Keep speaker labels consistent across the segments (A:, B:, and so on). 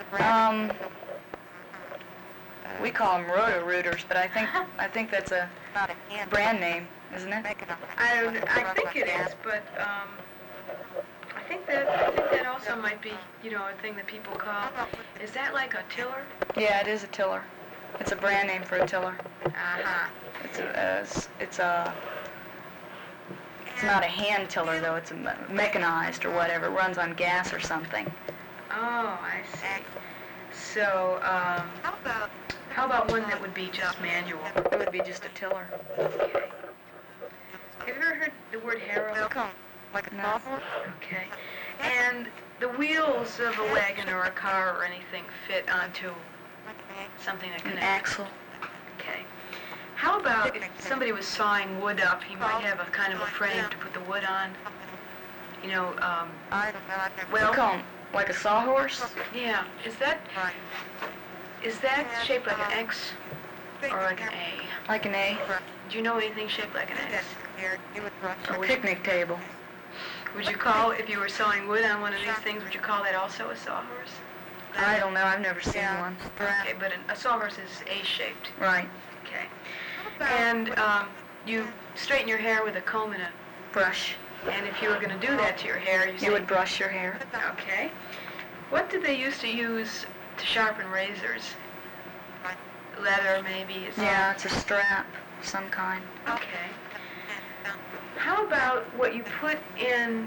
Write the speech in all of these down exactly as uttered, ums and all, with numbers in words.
A: Um, we call them Roto-Rooters, but I think I think that's a brand name, isn't it?
B: I don't. I think it is, but um, I think that I think that also might be, you know, a thing that people call. Is that like a tiller?
A: Yeah, it is a tiller. It's a brand name for a tiller.
B: Uh huh.
A: It's a, uh, it's, it's a, it's not a hand tiller though. It's a me- mechanized or whatever. It runs on gas or something.
B: Oh, I see. So, um, how about one that would be just manual?
A: It would be just a tiller.
B: Okay. Have you ever heard the word harrow?
A: Like a novel?
B: Okay. And the wheels of a wagon or a car or anything fit onto something that
A: An
B: connects.
A: axle.
B: Okay. How about if somebody was sawing wood up, he might have a kind of a frame to put the wood on? You know, um, well,
A: We call 'em like a sawhorse.
B: yeah. Is that is that shaped like an X or like an A?
A: Like an A.
B: Do you know anything shaped like an X?
A: A picnic table.
B: Would you call, if you were sawing wood on one of these things, would you call that also a sawhorse?
A: I don't know. I've never seen one.
B: Okay, but an, a sawhorse is A-shaped.
A: Right.
B: Okay. And um, you straighten your hair with a comb and a...
A: Brush.
B: And if you were going to do that to your hair, you,
A: You
B: say,
A: would brush your hair.
B: Okay. What did they used to use to sharpen razors? Leather, maybe? Is
A: Yeah, it's a strap of some kind.
B: Okay. How about what you put in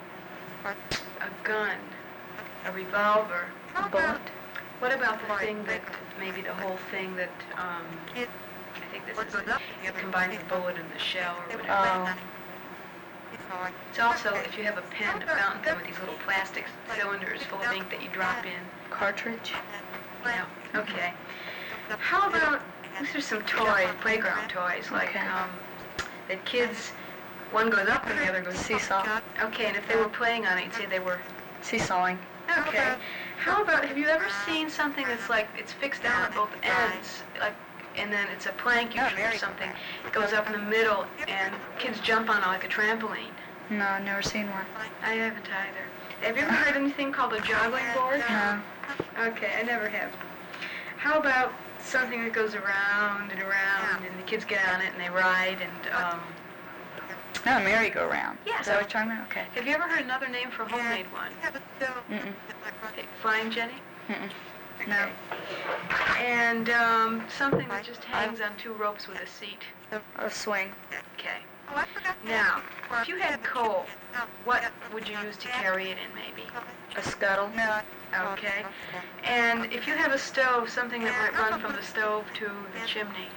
B: a gun, a revolver?
A: A bullet.
B: What about the thing that, maybe the whole thing that, um, I think this is, it, you combine the bullet and the shell or whatever.
A: Oh.
B: It's also, if you have a pen, a fountain pen with these little plastic cylinders full of ink that you drop in.
A: Cartridge.
B: No. Okay. How about, these are some toys, playground toys, like,
A: Okay.
B: um, that kids, one goes up and the other goes...
A: Seesaw.
B: Okay, and if they were playing on it, you'd say they were...
A: Seesawing.
B: Okay. How about, have you ever seen something that's like, it's fixed down at both ends, like, and then it's a plank usually or something, it goes up in the middle, and kids jump on it like a trampoline?
A: No, I've never seen one.
B: I haven't either. Have you ever heard anything called a joggling board?
A: No.
B: Okay, I never have. How about something that goes around and around, and the kids get on it and they ride, and, um...
A: No, a merry-go-round.
B: Yeah.
A: Is that what you're talking about? Okay.
B: Have you ever heard another name for a homemade one?
A: Mm-mm.
B: Okay, Flying Jenny?
A: Mm-mm.
B: Okay.
A: No.
B: And, um, something that just hangs on two ropes with a seat.
A: A swing.
B: Okay. Now, if you had coal, what would you use to carry it in, maybe?
A: A scuttle.
B: Okay. And if you have a stove, something that might run from the stove to the chimney.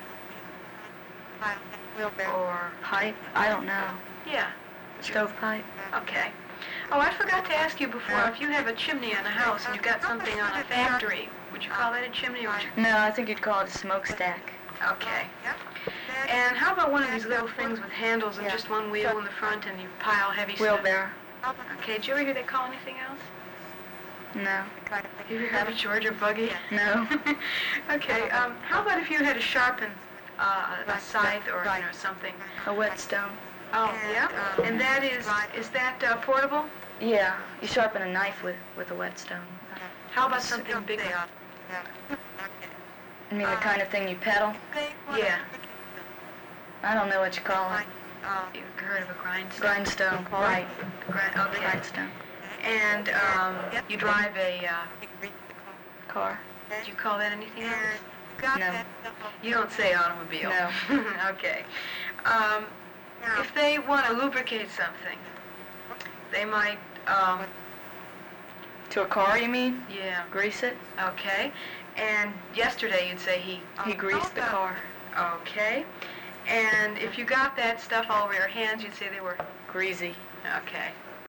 B: Or,
A: Pipe. I don't know.
B: yeah,
A: Stovepipe.
B: okay. Oh, I forgot to ask you before, if you have a chimney on a house and you've got something on a factory, would you call that a chimney or would you...
A: No, I think you'd call it a smokestack.
B: Okay. And how about one of these little things with handles and just one wheel in the front and you pile heavy stuff?
A: Wheelbarrow.
B: Okay, did you ever hear they call anything else?
A: No.
B: You ever heard of a Georgia buggy?
A: No.
B: Okay, um, how about if you had to sharpen uh, a scythe or, you know, something?
A: A whetstone.
B: Oh, yeah? And that is, is that uh, portable?
A: Yeah. You sharpen a knife with, with a whetstone.
B: How about something bigger?
A: I mean the kind of thing you pedal?
B: Yeah.
A: I don't know what you call it.
B: You've heard of a grindstone?
A: Grindstone. Right.
B: Grind, okay.
A: Grindstone.
B: And um, you drive a, uh,
A: Car.
B: did you call that anything else?
A: No.
B: You don't say automobile.
A: No.
B: Okay. Um, if they want to lubricate something, they might, um,
A: To a car, you mean?
B: yeah,
A: Grease it?
B: okay. And yesterday you'd say he,
A: He greased the car.
B: okay. And if you got that stuff all over your hands, you'd say they were,
A: Greasy.
B: okay.